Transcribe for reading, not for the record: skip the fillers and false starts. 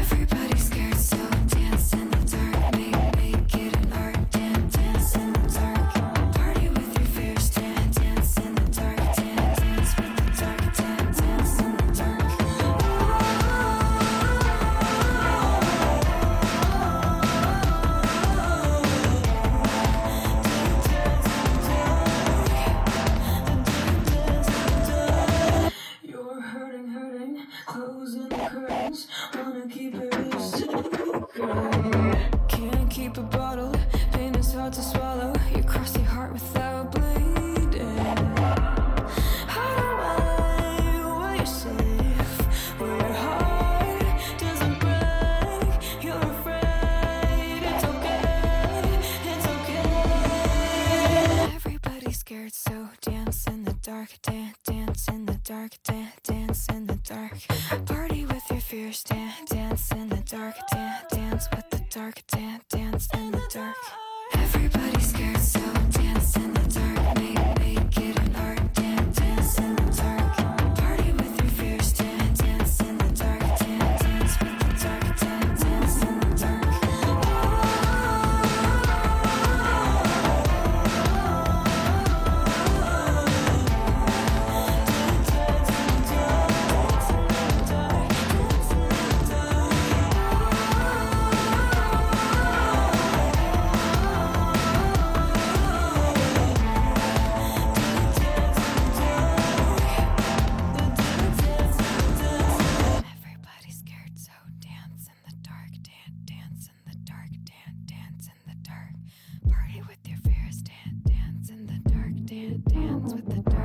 Everybody's scared, so dance in the dark. Make it an art. Dance in the dark. Party with your fears. Dance in the dark. Dance with the dark. Dance in the dark. You're hurting, closing the curtains. Wanna keep it a secret. Can't keep it bottled, pain is hard to swallow. You cross your heart without bleeding. Hide away where you're safe, where your heart doesn't break. You're afraid, it's okay. Everybody's scared, so dance in the dark. Dance in the dark. Dance in the dark. Party with your fears. Dance in the dark. Dance with the dark. Dance in the dark. Everybody's scared, so dance in the dark. Make it an art. Dance in the dark. Party with your fears. Dance in the dark. Dance with the dark. Dance in the dark. Everybody's scared, so dance in the dark. Dance in the dark. Dance in the dark. Party with your fears. Dance in the dark. Dance with the dark.